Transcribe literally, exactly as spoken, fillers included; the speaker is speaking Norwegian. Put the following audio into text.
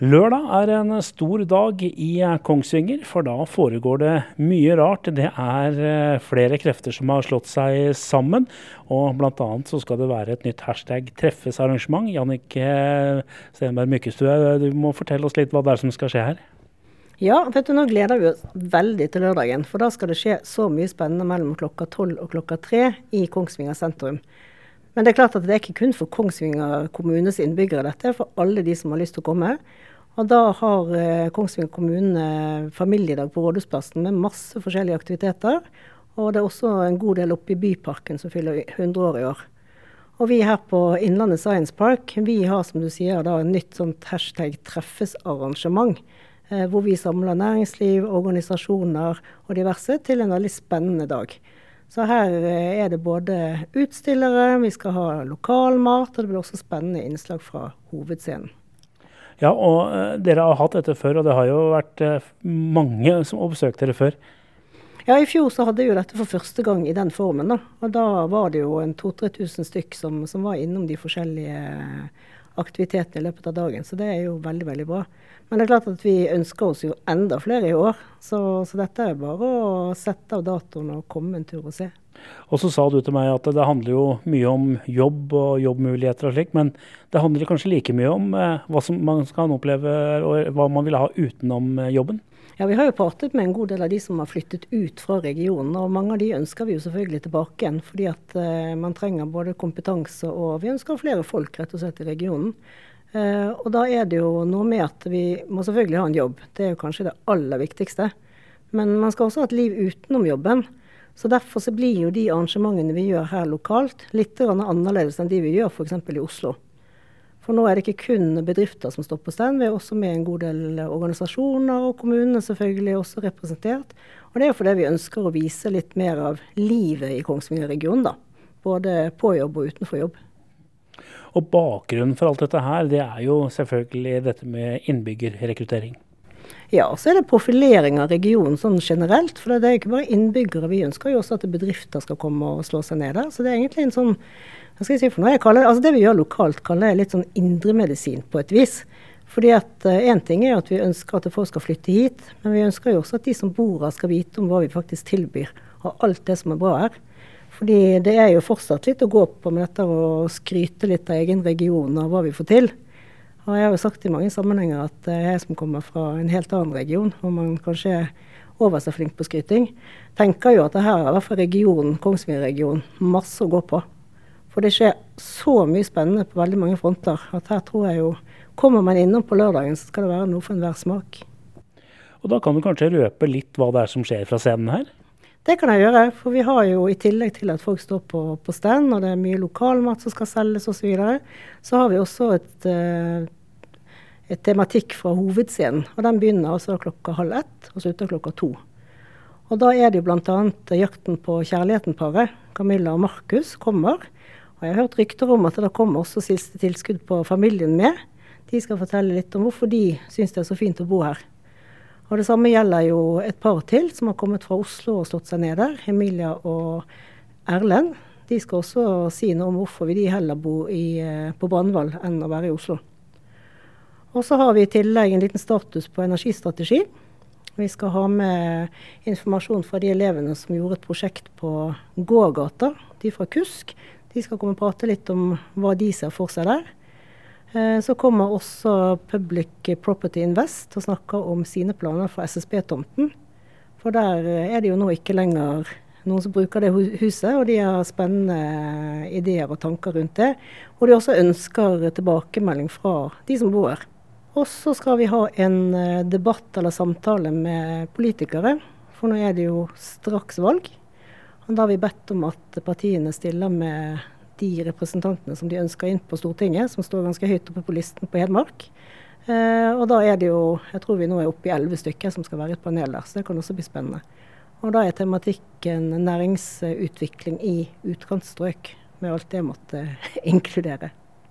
Lørdag er en stor dag i Kongsvinger, for da foregår det mye rart. Det er eh, flere krefter som har slått seg sammen, og blant annet så skal det være et nytt hashtag treffesarrangement. Jannicke Stenberg Mykkestue, du må fortelle oss litt hva det er som skal skje her. Ja, vet du, nå gleder vi oss veldig til lørdagen, for da skal det skje så mye spennende mellom klokka tolv og klokka tre i Kongsvinger sentrum. Men det er klart at det er ikke kun for Kongsvinger kommunes innbyggere dette, er for alle de som har lyst til å komme. Og da har eh, Kongsvinger kommune familiedag på Rådhusplassen med masse forskjellige aktiviteter. Og det er også en god del oppe i Byparken som fyller hundre år i år. Og vi her på Innlandet Science Park, vi har som du sier da en nytt sånt hashtag treffesarrangement. Eh, hvor vi samler næringsliv, organisasjoner og diverse til en veldig spennende dag. Så her eh, er det både utstillere, vi skal ha lokalmat, og det blir også spennende innslag fra hovedscenen. Ja, og eh, dere har hatt dette før, og det har jo vært eh, mange som har besøkt dere før. Ja, i fjor så hadde vi jo dette for første gang i den formen da. Og da var det jo en to-tre tusen stykk som, som var innom de forskjellige aktivitetene i løpet av dagen. Så det er jo veldig, veldig bra. Men det er klart at vi ønsker oss jo enda flere i år. Så, så dette er bare å sette av datoen og komme en tur og se. Og så sa du til meg at det handler jo mye om jobb og jobbmuligheter og slik, men det handler kanskje like mye om eh, hva som man skal oppleve og hva man vil ha utenom eh, jobben? Ja, vi har jo pratet med en god del av de som har flyttet ut fra regionen, og mange av de ønsker vi jo selvfølgelig tilbake igjen, fordi at eh, man trenger både kompetanse og vi ønsker flere folk rett og slett i regionen. Eh, og da er det jo noe med at vi må selvfølgelig ha en jobb, det er jo kanskje det aller viktigste, men man skal også ha et liv utenom jobben. Så derfor så blir jo de arrangementene vi gjør her lokalt litt annerledes enn de vi gjør for eksempel i Oslo. For nå er det ikke kun bedrifter som står på stand, vi er også med en god del organisasjoner, og kommunene selvfølgelig er også representert. Og det er jo fordi vi ønsker å vise litt mer av livet i Kongsvinger-regionen da, både på jobb og utenfor jobb. Og bakgrunnen for alt dette her, det er jo selvfølgelig dette med innbyggerrekruttering. Ja, så er det profilering av regionen sånn generelt, for det er ikke bare innbyggere, vi ønsker jo også at bedrifter skal komme og slå seg ned der. Så det er egentlig en sånn, hva skal jeg si for noe, jeg kaller det, altså det vi gjør lokalt kaller jeg litt sånn indremedisin på et vis. Fordi at uh, en ting er at vi ønsker at folk skal flytte hit, men vi ønsker jo også at de som bor her skal vite om hva vi faktisk tilbyr, og alt det som er bra her. Fordi det er jo fortsatt litt å gå på med dette og skryte litt av egen region og hva vi får til. Og jeg har jo sagt i mange sammenhenger at jeg som kommer fra en helt annen region, hvor man kanskje er over seg flink på skryting, tenker jo at det her er i hvert fall regionen, Kongsvinger-regionen, masse å gå på. For det skjer så mye spennende på veldig mange fronter, at her tror jeg jo, kommer man innom på lørdagen, så skal det være noe for enhver smak. Og da kan du kanskje røpe litt hva det er som skjer fra scenen her? Det kan jeg gjøre, for vi har jo i tillegg til at folk står på, på stand, og det er mye lokalmat som skal selges og så videre, så har vi også et, et tematikk fra hovedscenen, og den begynner altså klokka halv ett, og slutter klokka to. Og da er det jo blant annet jakten på kjærligheten-paret, Camilla og Markus kommer, og jeg har hørt rykter om at det kommer også siste tilskudd på familien med. De skal fortelle litt om hvorfor de synes det er så fint å bo her. Og det samme gjelder jo et par til som har kommet fra Oslo og slått seg ned der, Emilia og Erlend. De skal også si noe om hvorfor vi de heller bo i, på Brandval enn å være i Oslo. Og så har vi i tillegg en liten status på energistrategi. Vi skal ha med informasjon fra de elevene som gjorde et prosjekt på gågata, de fra Kusk. De skal komme og prate litt om hva de ser for seg der. Så kommer også Public Property Invest og snakker om sine planer for S S B-tomten. For der er det jo nå ikke lenger noen som bruker det huset, og de har spennende ideer og tanker rundt det. Og de også ønsker tilbakemelding fra de som bor her. Og så skal vi ha en debatt eller samtale med politikere, for nå er det jo straks valg. Og da har vi bedt om at partiene stiller med de representantene som de ønsker inn på Stortinget, som står ganske høyt oppe på listen på Hedmark. Eh, og da er det jo, jeg tror vi nå er oppe i elleve stykker som skal være i et panel der, så det kan også bli spennende. Og da er tematikken næringsutvikling i utkantstrøk, med alt det måtte inkludere.